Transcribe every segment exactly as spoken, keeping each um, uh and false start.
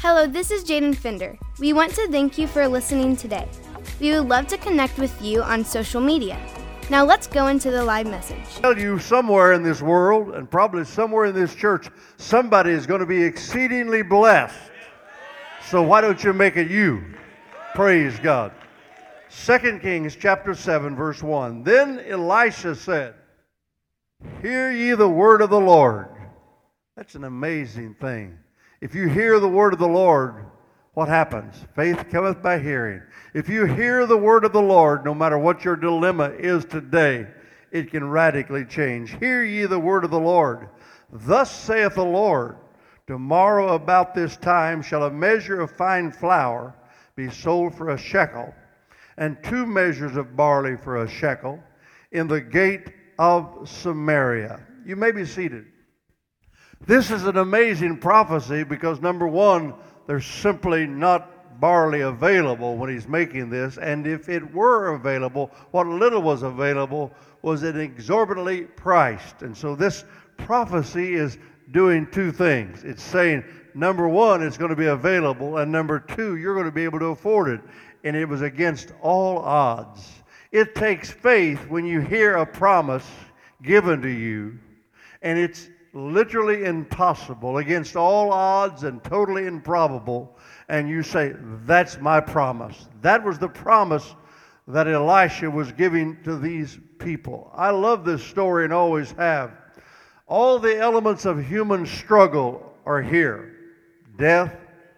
Hello, this is Jaden Fender. We want to thank you for listening today. We would love to connect with you on social media. Now let's go into the live message. I tell you, somewhere in this world, and probably somewhere in this church, somebody is going to be exceedingly blessed. So why don't you make it you? Praise God. Second Kings chapter seven, verse one. Then Elisha said, "Hear ye the word of the Lord." That's an amazing thing. If you hear the word of the Lord, what happens? Faith cometh by hearing. If you hear the word of the Lord, no matter what your dilemma is today, it can radically change. Hear ye the word of the Lord. Thus saith the Lord, tomorrow about this time shall a measure of fine flour be sold for a shekel, and two measures of barley for a shekel, in the gate of Samaria. You may be seated. This is an amazing prophecy because, number one, there's simply not barley available when he's making this, and if it were available, what little was available was an exorbitantly priced. And so this prophecy is doing two things. It's saying, number one, it's going to be available, and number two, you're going to be able to afford it. And it was against all odds. It takes faith when you hear a promise given to you, and it's literally impossible, against all odds and totally improbable, and you say, that's my promise. That was the promise that Elisha was giving to these people. I love this story and always have. All the elements of human struggle are here. Death,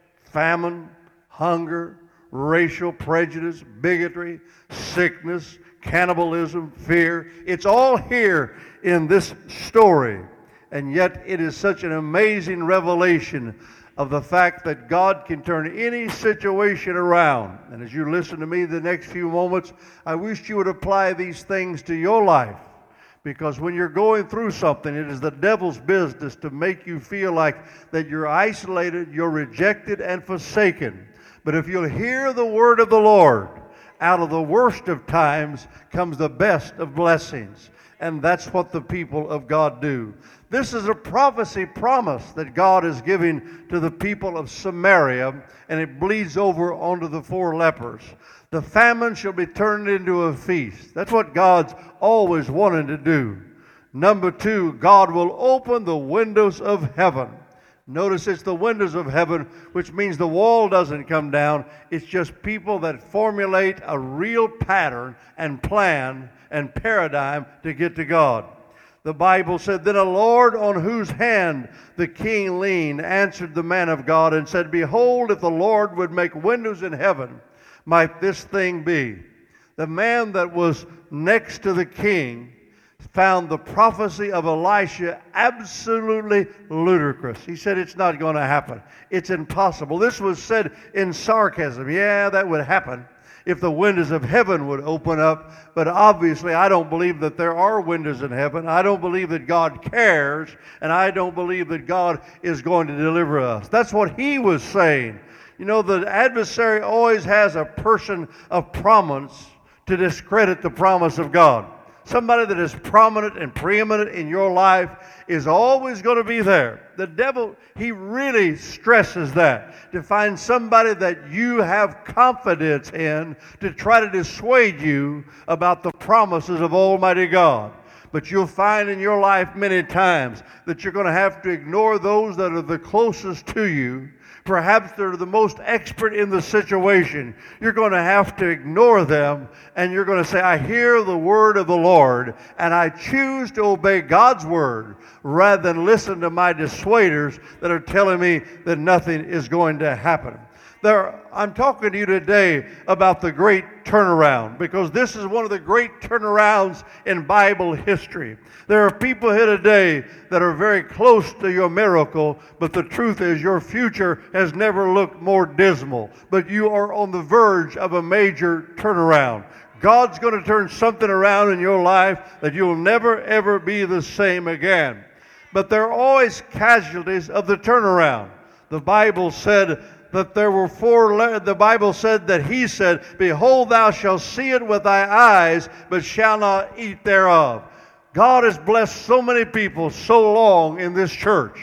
famine, hunger, racial prejudice, bigotry, sickness, cannibalism, fear. It's all here in this story. And yet it is such an amazing revelation of the fact that God can turn any situation around. And as you listen to me the next few moments, I wish you would apply these things to your life. Because when you're going through something, it is the devil's business to make you feel like that you're isolated, you're rejected and forsaken. But if you'll hear the word of the Lord, out of the worst of times comes the best of blessings. And that's what the people of God do. This is a prophecy promise that God is giving to the people of Samaria, and it bleeds over onto the four lepers. The famine shall be turned into a feast. That's what God's always wanted to do. Number two, God will open the windows of heaven. Notice it's the windows of heaven, which means the wall doesn't come down. It's just people that formulate a real pattern and plan and paradigm to get to God. The Bible said, then a Lord on whose hand the king leaned answered the man of God and said, behold, if the Lord would make windows in heaven, might this thing be? The man that was next to the king found the prophecy of Elisha absolutely ludicrous. He said, it's not going to happen. It's impossible. This was said in sarcasm. Yeah, that would happen if the windows of heaven would open up. But obviously, I don't believe that there are windows in heaven. I don't believe that God cares, and I don't believe that God is going to deliver us. That's what he was saying. You know, the adversary always has a person of prominence to discredit the promise of God. Somebody that is prominent and preeminent in your life is always going to be there. The devil, he really stresses that, to find somebody that you have confidence in to try to dissuade you about the promises of Almighty God. But you'll find in your life many times that you're going to have to ignore those that are the closest to you. Perhaps they're the most expert in the situation. You're going to have to ignore them, and you're going to say, I hear the word of the Lord, and I choose to obey God's word rather than listen to my dissuaders that are telling me that nothing is going to happen. There, I'm talking to you today about the great turnaround, because this is one of the great turnarounds in Bible history. There are people here today that are very close to your miracle, but the truth is your future has never looked more dismal. But you are on the verge of a major turnaround. God's going to turn something around in your life that you'll never, ever be the same again. But there are always casualties of the turnaround. The Bible said that there were four, le- the Bible said that he said, behold, thou shalt see it with thy eyes, but shalt not eat thereof. God has blessed so many people so long in this church,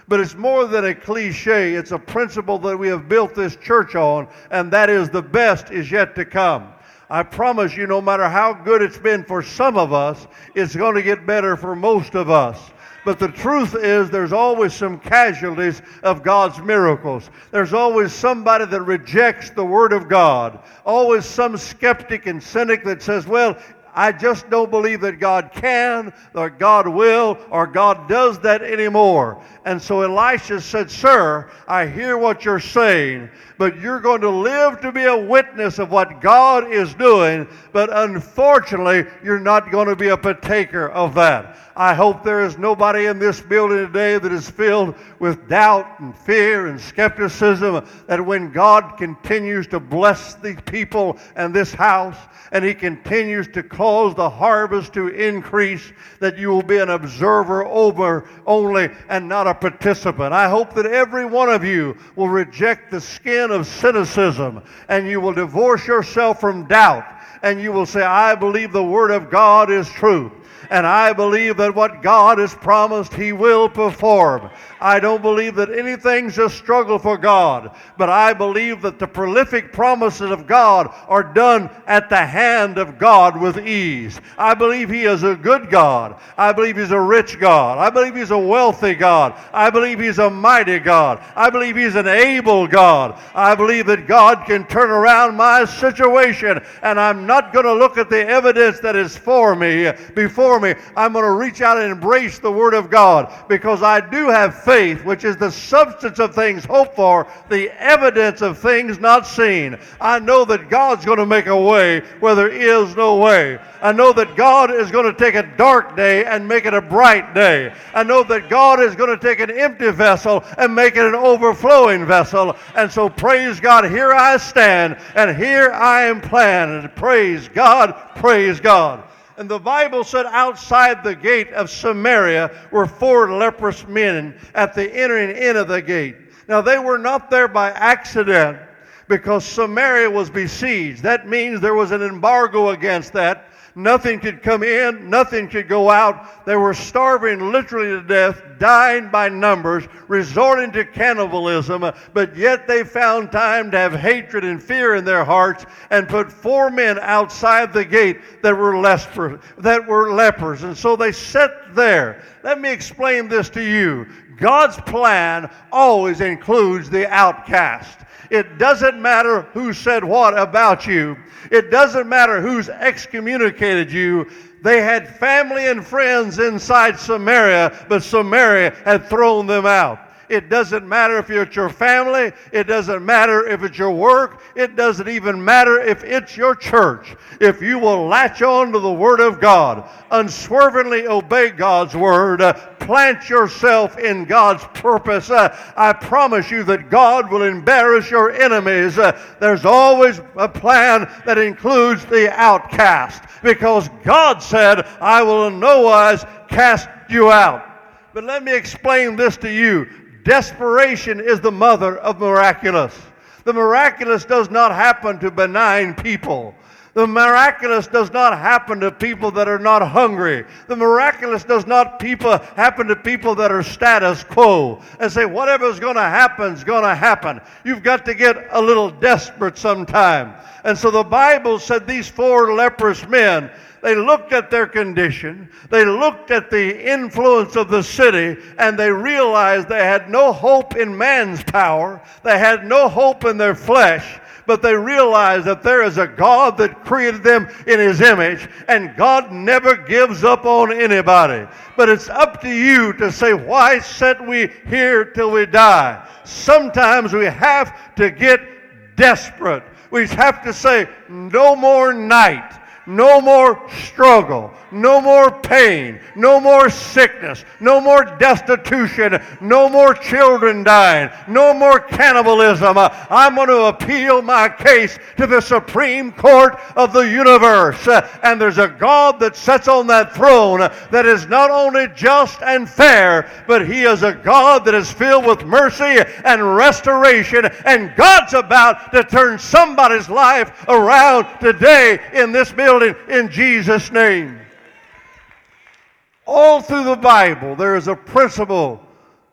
But it's more than a cliche. It's a principle that we have built this church on, and that is the best is yet to come. I promise you, no matter how good it's been for some of us, it's going to get better for most of us. But the truth is there's always some casualties of God's miracles. There's always somebody that rejects the Word of God. Always some skeptic and cynic that says, well, I just don't believe that God can, or God will, or God does that anymore. And so Elisha said, sir, I hear what you're saying, but you're going to live to be a witness of what God is doing, but unfortunately, you're not going to be a partaker of that. I hope there is nobody in this building today that is filled with doubt and fear and skepticism, that when God continues to bless the people and this house, and He continues to cause the harvest to increase, that you will be an observer over only and not a participant. I hope that every one of you will reject the skin of cynicism, and you will divorce yourself from doubt, and you will say, I believe the Word of God is true. And I believe that what God has promised, He will perform. I don't believe that anything's a struggle for God, but I believe that the prolific promises of God are done at the hand of God with ease. I believe He is a good God. I believe He's a rich God. I believe He's a wealthy God. I believe He's a mighty God. I believe He's an able God. I believe that God can turn around my situation, and I'm not going to look at the evidence that is for me, before me. I'm going to reach out and embrace the Word of God, because I do have faith, which is the substance of things hoped for, the evidence of things not seen. I know that God's going to make a way where there is no way. I know that God is going to take a dark day and make it a bright day. I know that God is going to take an empty vessel and make it an overflowing vessel. And so praise God, here I stand, and here I am planted. Praise God, praise God. And the Bible said outside the gate of Samaria were four leprous men at the entering in of the gate. Now they were not there by accident, because Samaria was besieged. That means there was an embargo against that. Nothing could come in, nothing could go out. They were starving literally to death, dying by numbers, resorting to cannibalism, but yet they found time to have hatred and fear in their hearts and put four men outside the gate that were lepers, that were lepers. And so they sat there. Let me explain this to you. God's plan always includes the outcast. It doesn't matter who said what about you. It doesn't matter who's excommunicated you. They had family and friends inside Samaria, but Samaria had thrown them out. It doesn't matter if it's your family. It doesn't matter if it's your work. It doesn't even matter if it's your church. If you will latch on to the Word of God, unswervingly obey God's Word, uh, plant yourself in God's purpose, uh, I promise you that God will embarrass your enemies. Uh, there's always a plan that includes the outcast, because God said, I will in no wise cast you out. But let me explain this to you. Desperation is the mother of miraculous. The miraculous does not happen to benign people. The miraculous does not happen to people that are not hungry. The miraculous does not people happen to people that are status quo and say whatever's going to happen is going to happen. You've got to get a little desperate sometime. And so the Bible said these four leprous men, they looked at their condition, they looked at the influence of the city, and they realized they had no hope in man's power, they had no hope in their flesh, but they realized that there is a God that created them in His image, and God never gives up on anybody. But it's up to you to say, why sit we here till we die? Sometimes we have to get desperate. We have to say, no more night. No more struggle, no more pain, no more sickness, no more destitution, no more children dying, no more cannibalism. Uh, I'm going to appeal my case to the Supreme Court of the universe. Uh, and there's a God that sits on that throne uh, that is not only just and fair, but He is a God that is filled with mercy and restoration. And God's about to turn somebody's life around today in this building. In Jesus' name. All through the Bible, there is a principle that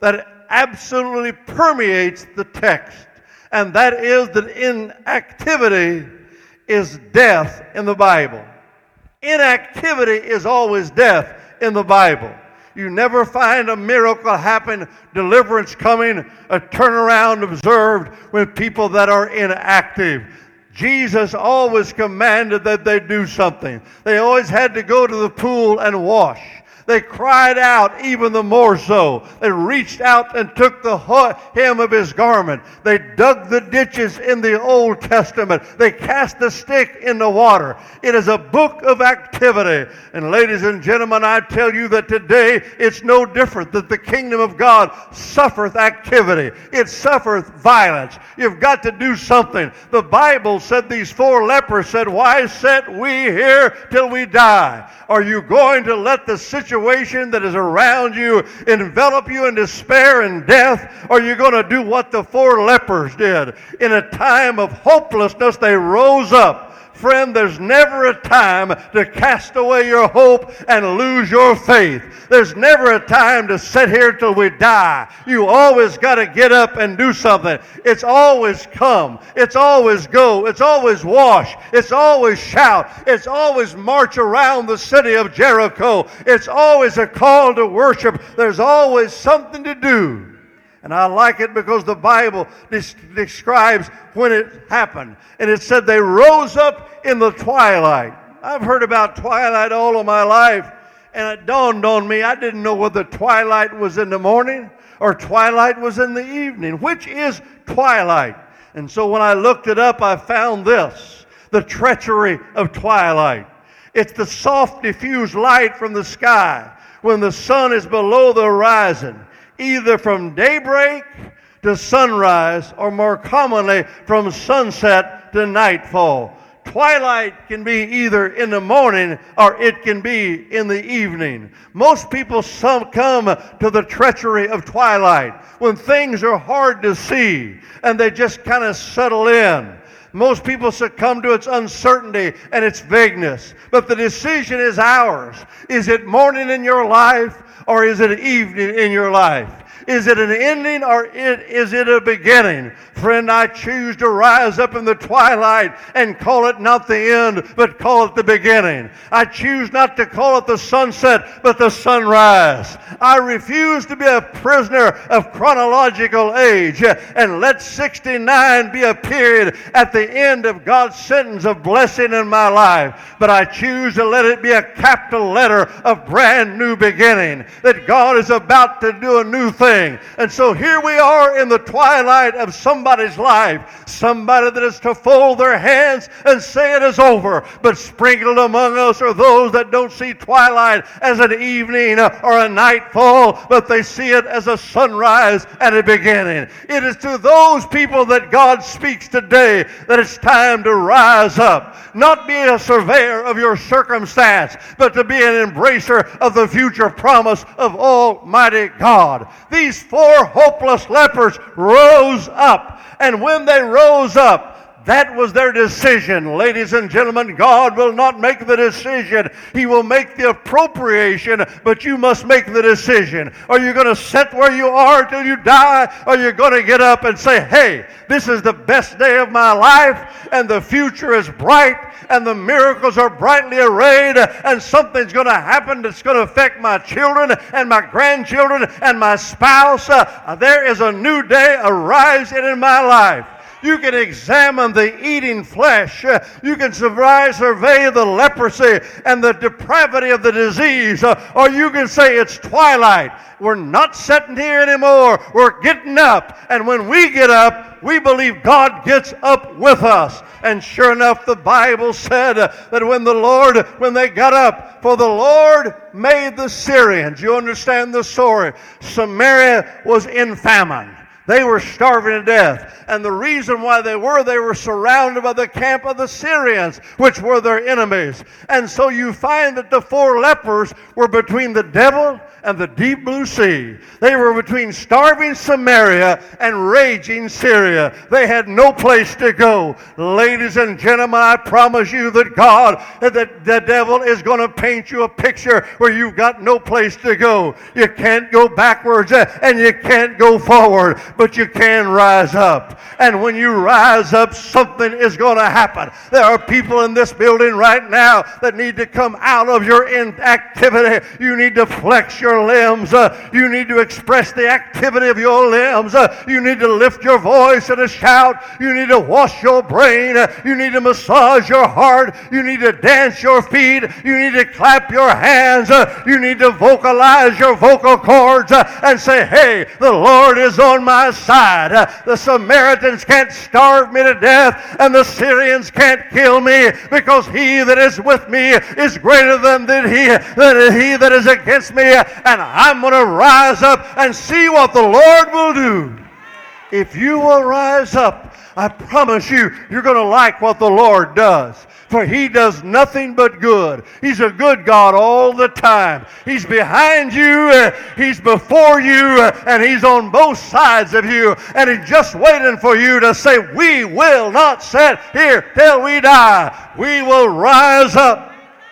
absolutely permeates the text, and that is that inactivity is death in the Bible. Inactivity is always death in the Bible. You never find a miracle happen, deliverance coming, a turnaround observed with people that are inactive. Jesus always commanded that they do something. They always had to go to the pool and wash. They cried out even the more so. They reached out and took the hem of his garment. They dug the ditches in the Old Testament. They cast the stick in the water. It is a book of activity. And ladies and gentlemen, I tell you that today it's no different, that the kingdom of God suffereth activity. It suffereth violence. You've got to do something. The Bible said these four lepers said, "Why sit we here till we die?" Are you going to let the situation that is around you envelop you in despair and death? Or are you going to do what the four lepers did? In a time of hopelessness, they rose up. Friend, there's never a time to cast away your hope and lose your faith. There's never a time to sit here till we die. You always got to get up and do something. It's always come. It's always go. It's always wash. It's always shout. It's always march around the city of Jericho. It's always a call to worship. There's always something to do. And I like it because the Bible des- describes when it happened. And it said they rose up in the twilight. I've heard about twilight all of my life. And it dawned on me, I didn't know whether twilight was in the morning or twilight was in the evening. Which is twilight? And so when I looked it up, I found this: the treachery of twilight. It's the soft, diffused light from the sky when the sun is below the horizon, either from daybreak to sunrise, or more commonly from sunset to nightfall. Twilight can be either in the morning or it can be in the evening. Most people some come to the treachery of twilight when things are hard to see and they just kind of settle in. Most people succumb to its uncertainty and its vagueness. But the decision is ours. Is it morning in your life or is it evening in your life? Is it an ending or is it a beginning? Friend, I choose to rise up in the twilight and call it not the end, but call it the beginning. I choose not to call it the sunset, but the sunrise. I refuse to be a prisoner of chronological age and let sixty-nine be a period at the end of God's sentence of blessing in my life. But I choose to let it be a capital letter of brand new beginning, that God is about to do a new thing. And so here we are in the twilight of somebody's life, somebody that is to fold their hands and say it is over. But sprinkled among us are those that don't see twilight as an evening or a nightfall, but they see it as a sunrise and a beginning. It is to those people that God speaks today that it's time to rise up, not be a surveyor of your circumstance, but to be an embracer of the future promise of Almighty God. These four hopeless lepers rose up, and when they rose up, that was their decision. Ladies and gentlemen, God will not make the decision. He will make the appropriation, but you must make the decision. Are you going to sit where you are till you die? Or are you going to get up and say, hey, this is the best day of my life, and the future is bright, and the miracles are brightly arrayed, and something's going to happen that's going to affect my children and my grandchildren and my spouse. Uh, there is a new day arising in my life. You can examine the eating flesh. You can survey the leprosy and the depravity of the disease. Or you can say it's twilight. We're not sitting here anymore. We're getting up. And when we get up, we believe God gets up with us. And sure enough, the Bible said that when the Lord, when they got up, for the Lord made the Syrians. You understand the story. Samaria was in famine. They were starving to death. And the reason why they were, they were surrounded by the camp of the Syrians, which were their enemies. And so you find that the four lepers were between the devil and the deep blue sea. They were between starving Samaria and raging Syria. They had no place to go. Ladies and gentlemen, I promise you that God, that the devil is going to paint you a picture where you've got no place to go. You can't go backwards and you can't go forward, but you can rise up. And when you rise up, something is going to happen. There are people in this building right now that need to come out of your inactivity. You need to flex your limbs. Uh, you need to express the activity of your limbs. Uh, you need to lift your voice and a shout. You need to wash your brain. Uh, you need to massage your heart. You need to dance your feet. You need to clap your hands. Uh, you need to vocalize your vocal cords uh, and say, hey, the Lord is on my side. Uh, the Samaritans can't starve me to death, and the Syrians can't kill me, because he that is with me is greater than, than, he, than he that is against me. And I'm going to rise up and see what the Lord will do. If you will rise up, I promise you, you're going to like what the Lord does. For he does nothing but good. He's a good God all the time. He's behind you, uh, he's before you, uh, and he's on both sides of you. And he's just waiting for you to say, we will not sit here till we die. We will rise up.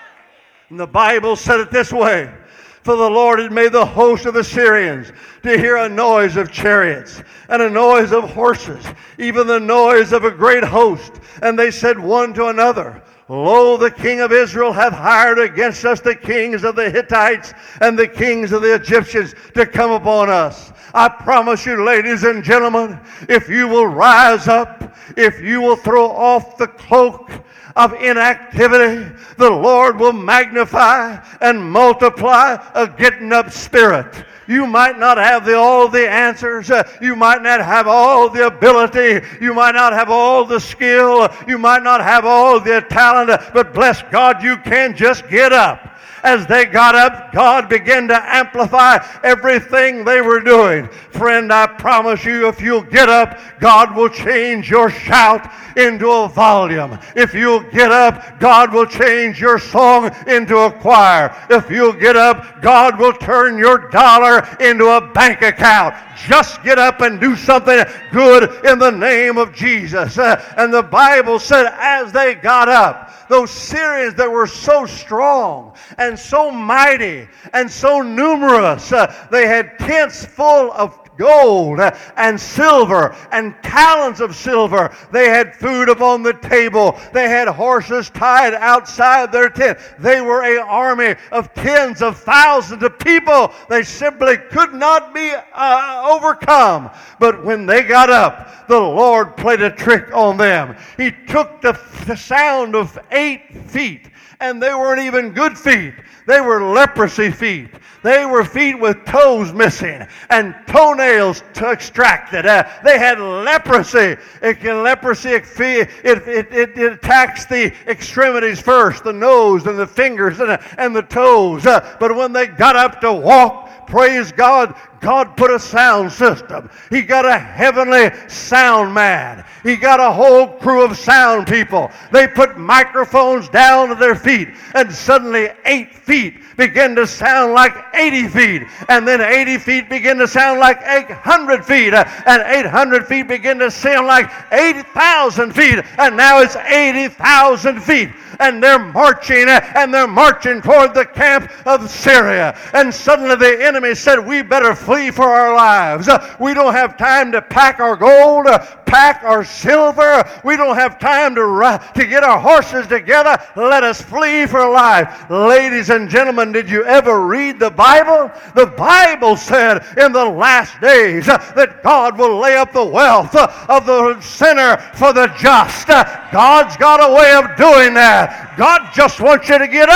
And the Bible said it this way. For the Lord had made the host of the Syrians to hear a noise of chariots and a noise of horses, even the noise of a great host. And they said one to another, Lo, the king of Israel hath hired against us the kings of the Hittites and the kings of the Egyptians to come upon us. I promise you, ladies and gentlemen, if you will rise up, if you will throw off the cloak of inactivity, the Lord will magnify and multiply a getting up spirit. You might not have the, all the answers. Uh, you might not have all the ability. You might not have all the skill. You might not have all the talent. But bless God, you can just get up. As they got up, God began to amplify everything they were doing. Friend, I promise you, if you'll get up, God will change your shout into a volume. If you'll get up, God will change your song into a choir. If you'll get up, God will turn your dollar into a bank account. Just get up and do something good in the name of Jesus. Uh, and the Bible said as they got up, those Syrians that were so strong and so mighty and so numerous, uh, they had tents full of gold and silver and talents of silver. They had food upon the table. They had horses tied outside their tent. They were an army of tens of thousands of people. They simply could not be uh, overcome. But when they got up, the Lord played a trick on them. He took the, the sound of eight feet, and they weren't even good feet. They were leprosy feet. They were feet with toes missing and toenails t- extracted. Uh, they had leprosy. It can leprosy. It, it, it, it attacks the extremities first, the nose and the fingers and, and the toes. Uh, but when they got up to walk, praise God, God put a sound system. He got a heavenly sound man. He got a whole crew of sound people. They put microphones down to their feet, and suddenly eight feet began to sound like eighty feet, and then eighty feet began to sound like eight hundred feet, and eight hundred feet began to sound like eighty thousand feet, and now it's eighty thousand feet. And they're marching, and they're marching toward the camp of Syria. And suddenly the enemy said, we better flee for our lives. We don't have time to pack our gold, pack our silver. We don't have time to, to get our horses together. Let us flee for life. Ladies and gentlemen, did you ever read the Bible? The Bible said in the last days that God will lay up the wealth of the sinner for the just. God's got a way of doing that. God just wants you to get up.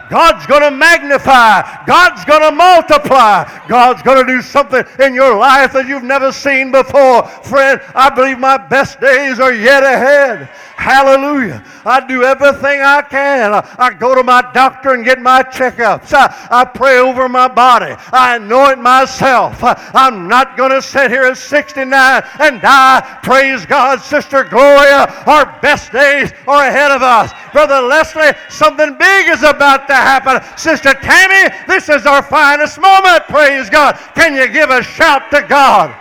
God's going to magnify. God's going to multiply. God's going to do something in your life that you've never seen before. Friend, I believe my best days are yet ahead. Hallelujah. I do everything I can. I, I go to my doctor and get my checkups. I, I pray over my body. I anoint myself. I, I'm not going to sit here at sixty-nine and die. Praise God, Sister Gloria. Our best days are ahead of us. Brother Leslie, something big is about to happen. Sister Tammy, this is our finest moment. Praise God. Can you give a shout to God?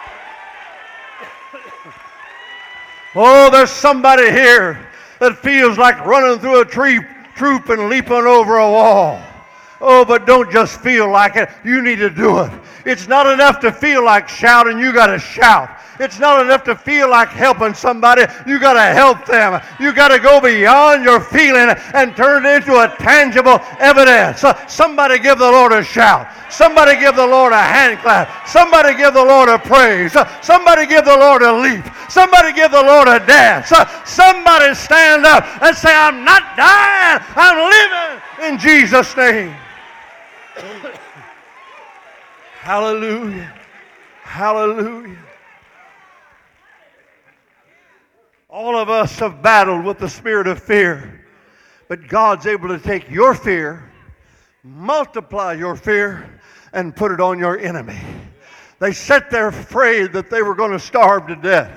Oh, there's somebody here that feels like running through a tree, troop and leaping over a wall. Oh, but don't just feel like it. You need to do it. It's not enough to feel like shouting. You got to shout. It's not enough to feel like helping somebody. You got to help them. You got to go beyond your feeling and turn it into a tangible evidence. Uh, somebody give the Lord a shout. Somebody give the Lord a hand clap. Somebody give the Lord a praise. Uh, somebody give the Lord a leap. Somebody give the Lord a dance. Uh, somebody stand up and say, I'm not dying. I'm living in Jesus' name. Hallelujah. Hallelujah. All of us have battled with the spirit of fear, but God's able to take your fear, multiply your fear, and put it on your enemy. They sat there afraid that they were going to starve to death,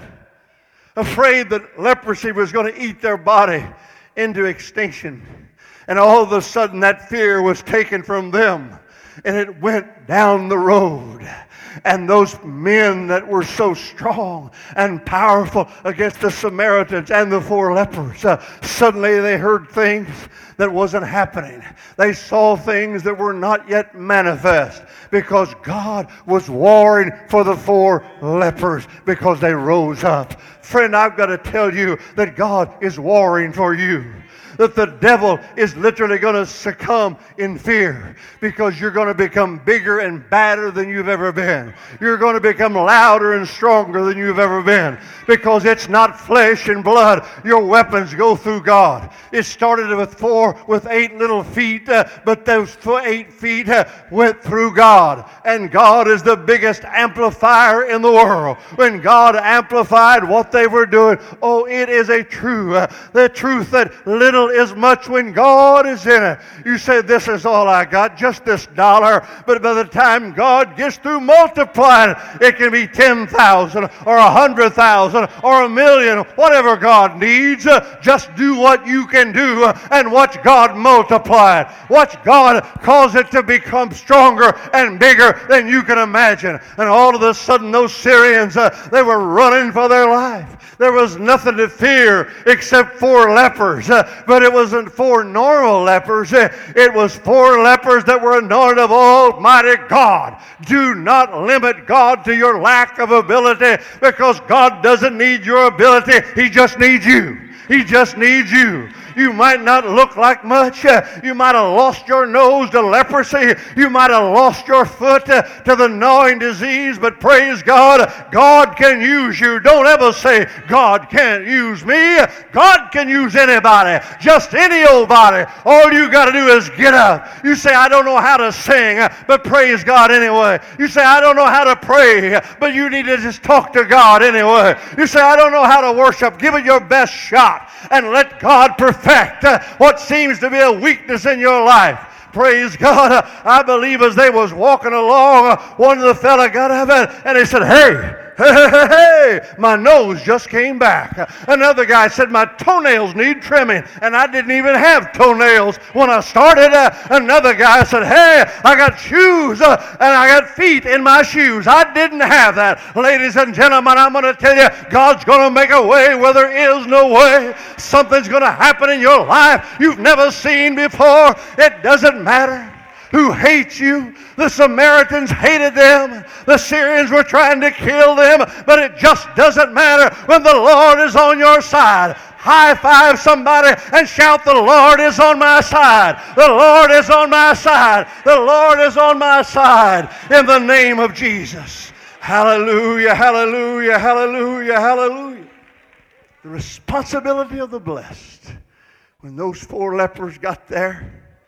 afraid that leprosy was going to eat their body into extinction. And all of a sudden that fear was taken from them, and it went down the road. And those men that were so strong and powerful against the Samaritans and the four lepers, uh, suddenly they heard things that wasn't happening. They saw things that were not yet manifest because God was warring for the four lepers because they rose up. Friend, I've got to tell you that God is warring for you. That the devil is literally going to succumb in fear because you're going to become bigger and badder than you've ever been. You're going to become louder and stronger than you've ever been because it's not flesh and blood. Your weapons go through God. It started with four, with eight little feet, uh, but those eight feet uh, went through God. And God is the biggest amplifier in the world. When God amplified what they were doing, oh, it is a true, uh, the truth that little is much when God is in it. You say, this is all I got, just this dollar. But by the time God gets through multiplying, it can be ten thousand or one hundred thousand or a million, whatever God needs. Uh, just do what you can do uh, and watch God multiply it. Watch God cause it to become stronger and bigger than you can imagine. And all of a sudden, those Syrians, uh, they were running for their life. There was nothing to fear except four lepers. Uh, but it wasn't four normal lepers. It was four lepers that were anointed of Almighty God. Do not limit God to your lack of ability because God doesn't need your ability. He just needs you. He just needs you. You might not look like much. You might have lost your nose to leprosy. You might have lost your foot to, to the gnawing disease. But praise God, God can use you. Don't ever say, God can't use me. God can use anybody. Just any old body. All you got to do is get up. You say, I don't know how to sing, but praise God anyway. You say, I don't know how to pray, but you need to just talk to God anyway. You say, I don't know how to worship. Give it your best shot and let God perfect uh, what seems to be a weakness in your life. Praise God. Uh, I believe as they was walking along, uh, one of the fella got up and, and he said, hey, hey, hey, hey, hey, my nose just came back. Another guy said, my toenails need trimming, and I didn't even have toenails when I started. Uh, another guy said, hey, I got shoes, uh, and I got feet in my shoes. I didn't have that. Ladies and gentlemen, I'm going to tell you, God's going to make a way where there is no way. Something's going to happen in your life you've never seen before. It doesn't matter who hates you. The Samaritans hated them. The Syrians were trying to kill them. But it just doesn't matter when the Lord is on your side. High five somebody and shout, the Lord is on my side. The Lord is on my side. The Lord is on my side. In the name of Jesus. Hallelujah, hallelujah, hallelujah, hallelujah. The responsibility of the blessed. When those four lepers got there,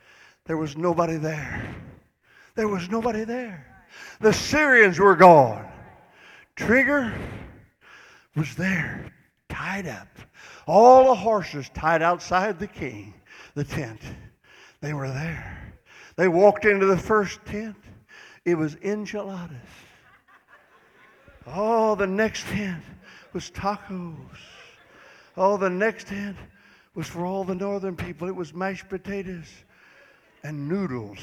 There was nobody there. There was nobody there. The Syrians were gone. Trigger was there, tied up. All the horses tied outside the king, the tent. They were there. They walked into the first tent. It was enchiladas. Oh, the next tent was tacos. Oh, the next tent was for all the northern people. It was mashed potatoes and noodles.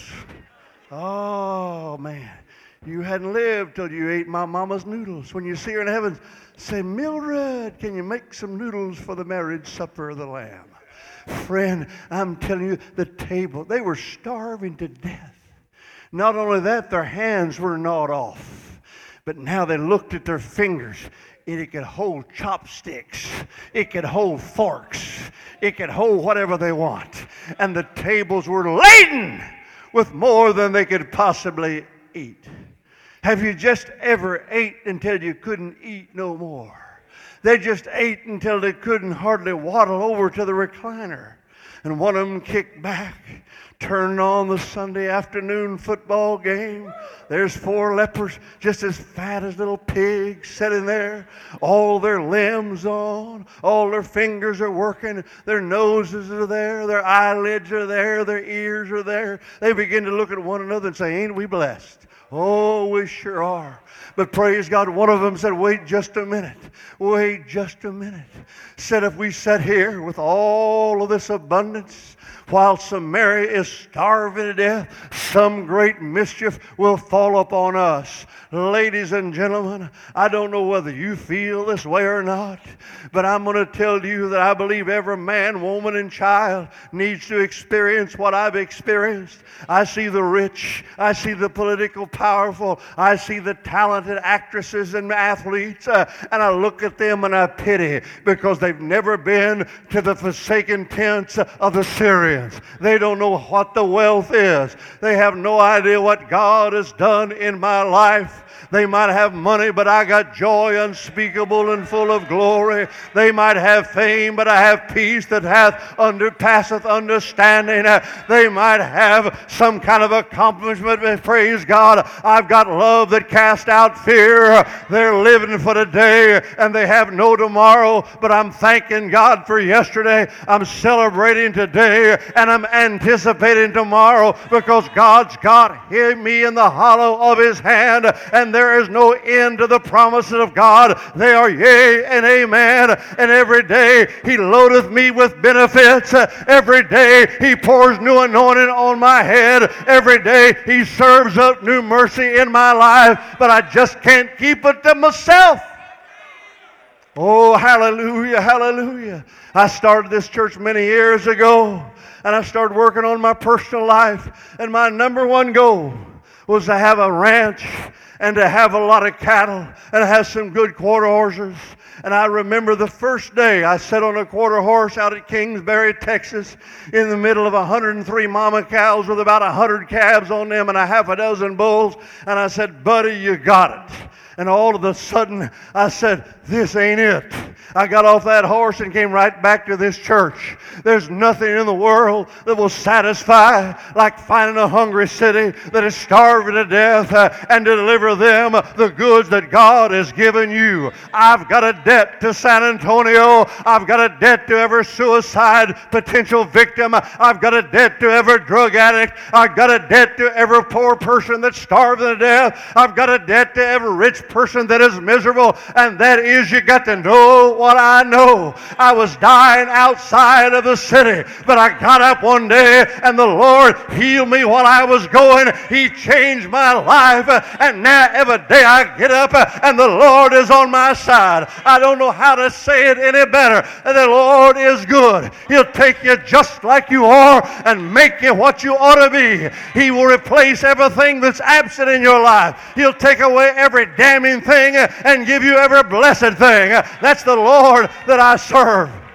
Oh, man. You hadn't lived till you ate my mama's noodles. When you see her in heaven, say, Mildred, can you make some noodles for the marriage supper of the Lamb? Friend, I'm telling you, the table, they were starving to death. Not only that, their hands were gnawed off. But now they looked at their fingers, and it could hold chopsticks. It could hold forks. It could hold whatever they want. And the tables were laden with more than they could possibly eat. Have you just ever ate until you couldn't eat no more? They just ate until they couldn't hardly waddle over to the recliner. And one of them kicked back, turned on the Sunday afternoon football game. There's four lepers just as fat as little pigs sitting there. All their limbs on. All their fingers are working. Their noses are there. Their eyelids are there. Their ears are there. They begin to look at one another and say, ain't we blessed? Oh, we sure are. But praise God, one of them said, wait just a minute. Wait just a minute. Said, if we sit here with all of this abundance, while Samaria is starving to death, some great mischief will fall upon us. Ladies and gentlemen, I don't know whether you feel this way or not, but I'm going to tell you that I believe every man, woman, and child needs to experience what I've experienced. I see the rich. I see the political powerful. I see the talented actresses and athletes, uh, and I look at them and I pity because they've never been to the forsaken tents of the Syrians. They don't know what the wealth is. They have no idea what God has done in my life. They might have money, but I got joy unspeakable and full of glory. They might have fame, but I have peace that hath under, passeth understanding. Uh, they might have some kind of accomplishment, but praise God, I've got love that casts out fear. They're living for today, and they have no tomorrow, but I'm thanking God for yesterday. I'm celebrating today, and I'm anticipating tomorrow because God's got me in the hollow of His hand, and there is no end to the promises of God. They are yea and amen. And every day He loadeth me with benefits. Every day He pours new anointing on my head. Every day He serves up new mercy in my life. But I just can't keep it to myself. Oh, hallelujah, hallelujah. I started this church many years ago, and I started working on my personal life. And my number one goal was to have a ranch and to have a lot of cattle and have some good quarter horses. And I remember the first day I sat on a quarter horse out at Kingsbury, Texas, in the middle of one hundred three mama cows with about one hundred calves on them and a half a dozen bulls. And I said, buddy, you got it. And all of a sudden, I said, this ain't it. I got off that horse and came right back to this church. There's nothing in the world that will satisfy like finding a hungry city that is starving to death uh, and deliver them the goods that God has given you. I've got a debt to San Antonio. I've got a debt to every suicide potential victim. I've got a debt to every drug addict. I've got a debt to every poor person that's starving to death. I've got a debt to every rich person that is miserable, and that is you got to know what I know. I was dying outside of the city, but I got up one day and the Lord healed me while I was going. He changed my life, and now every day I get up and the Lord is on my side. I don't know how to say it any better. The Lord is good. He'll take you just like you are and make you what you ought to be. He will replace everything that's absent in your life. He'll take away every damning thing and give you every blessed thing. That's the Lord that I serve.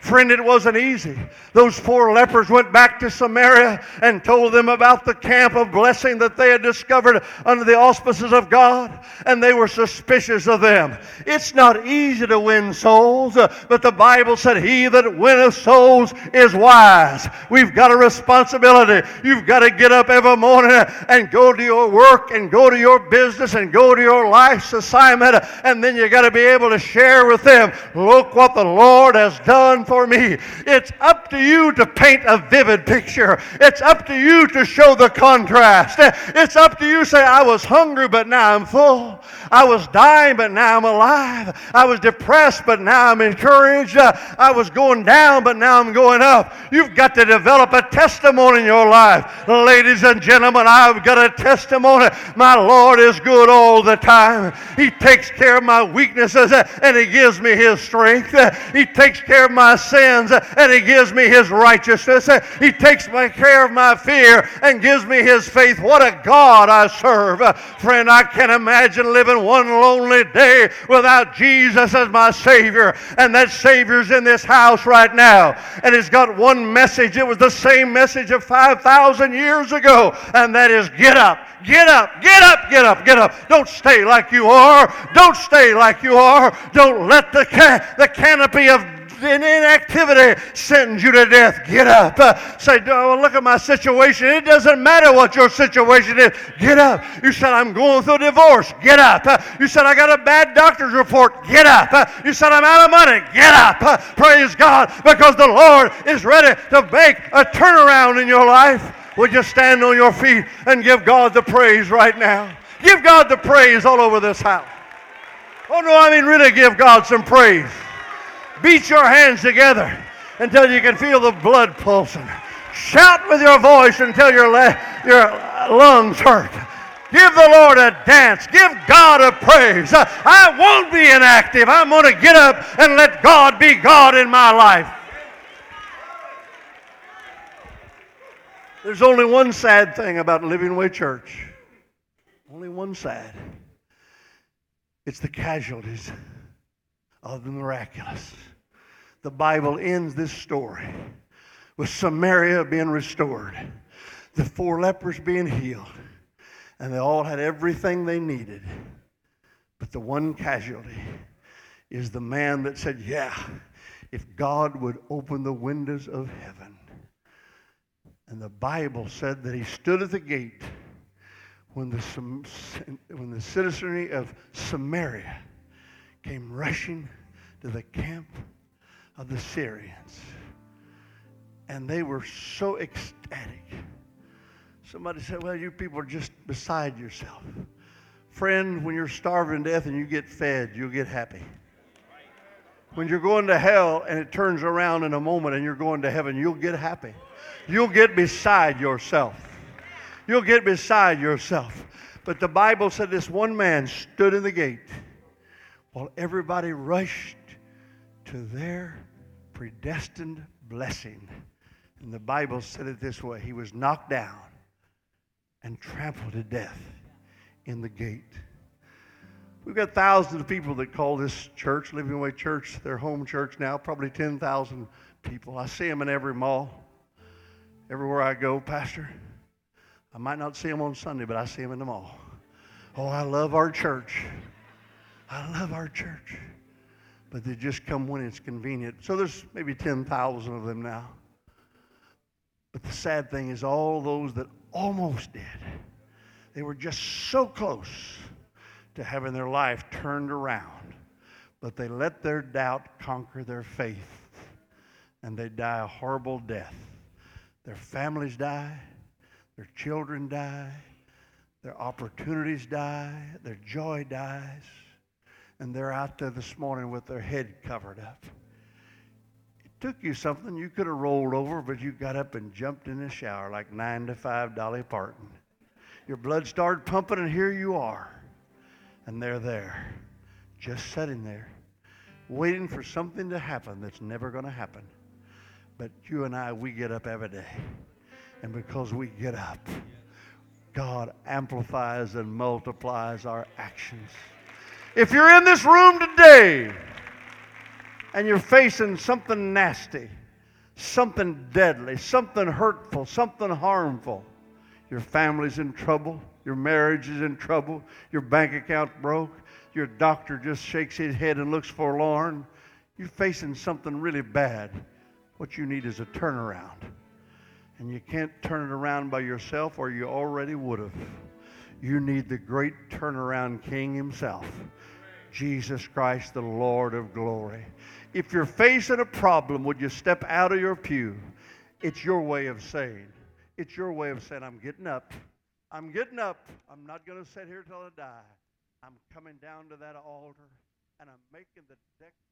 Friend, it wasn't easy. Those four lepers went back to Samaria and told them about the camp of blessing that they had discovered under the auspices of God, and they were suspicious of them. It's not easy to win souls, uh, but the Bible said, he that winneth souls is wise. We've got a responsibility. You've got to get up every morning and go to your work and go to your business and go to your life's assignment, and then you got to be able to share with them, look what the Lord has done for me. It's up to you to paint a vivid picture. It's up to you to show the contrast. It's up to you to say, I was hungry, but now I'm full. I was dying, but now I'm alive. I was depressed, but now I'm encouraged. Uh, I was going down, but now I'm going up. You've got to develop a testimony in your life. Ladies and gentlemen, I've got a testimony. My Lord is good all the time. He takes care of my weaknesses, uh, and He gives me His strength. Uh, he takes care of my sins, uh, and He gives me His righteousness. Uh, he takes my care of my fear and gives me His faith. What a God I serve. Uh, friend, I can't imagine living one lonely day without Jesus as my Savior. And that Savior's in this house right now. And He's got one message. It was the same message of five thousand years ago. And that is, get up, get up, get up, get up, get up. Don't stay like you are. Don't stay like you are. Don't let the, ca- the canopy of in inactivity sentence you to death. Get up. Uh, say, oh, look at my situation. It doesn't matter what your situation is. Get up. You said, I'm going through a divorce. Get up. Uh, you said, I got a bad doctor's report. Get up. Uh, you said, I'm out of money. Get up. Uh, praise God, because the Lord is ready to make a turnaround in your life. Would you stand on your feet and give God the praise right now? Give God the praise all over this house. Oh, no, I mean really give God some praise. Beat your hands together until you can feel the blood pulsing. Shout with your voice until your, la- your lungs hurt. Give the Lord a dance. Give God a praise. I won't be inactive. I'm going to get up and let God be God in my life. There's only one sad thing about Living Way Church. Only one sad. It's the casualties of the miraculous. The Bible ends this story with Samaria being restored, the four lepers being healed, and they all had everything they needed. But the one casualty is the man that said, yeah, if God would open the windows of heaven. And the Bible said that he stood at the gate when the, when the citizenry of Samaria came rushing to the camp of the Syrians. And they were so ecstatic. Somebody said, well, you people are just beside yourself. Friend, when you're starving to death and you get fed, you'll get happy. When you're going to hell and it turns around in a moment and you're going to heaven, you'll get happy. You'll get beside yourself. You'll get beside yourself. But the Bible said this one man stood in the gate while everybody rushed to their predestined blessing. And the Bible said it this way: he was knocked down and trampled to death in the gate. We've got thousands of people that call this church, Living Way Church, their home church now, probably ten thousand people. I see them in every mall, everywhere I go, Pastor. I might not see them on Sunday, but I see them in the mall. Oh, I love our church. I love our church. But they just come when it's convenient. So there's maybe ten thousand of them now. But the sad thing is all those that almost did, they were just so close to having their life turned around. But they let their doubt conquer their faith. And they die a horrible death. Their families die. Their children die. Their opportunities die. Their joy dies. And they're out there this morning with their head covered up. It took you something. You could have rolled over, but you got up and jumped in the shower like nine to five Dolly Parton. Your blood started pumping, and here you are. And they're there, just sitting there, waiting for something to happen that's never going to happen. But you and I, we get up every day. And because we get up, God amplifies and multiplies our actions. If you're in this room today and you're facing something nasty, something deadly, something hurtful, something harmful. Your family's in trouble. Your marriage is in trouble. Your bank account broke. Your doctor just shakes his head and looks forlorn. You're facing something really bad. What you need is a turnaround. And you can't turn it around by yourself, or you already would have. You need the great turnaround King himself, Jesus Christ, the Lord of glory. If you're facing a problem, would you step out of your pew? It's your way of saying, it's your way of saying, I'm getting up. I'm getting up. I'm not going to sit here till I die. I'm coming down to that altar, and I'm making the declaration.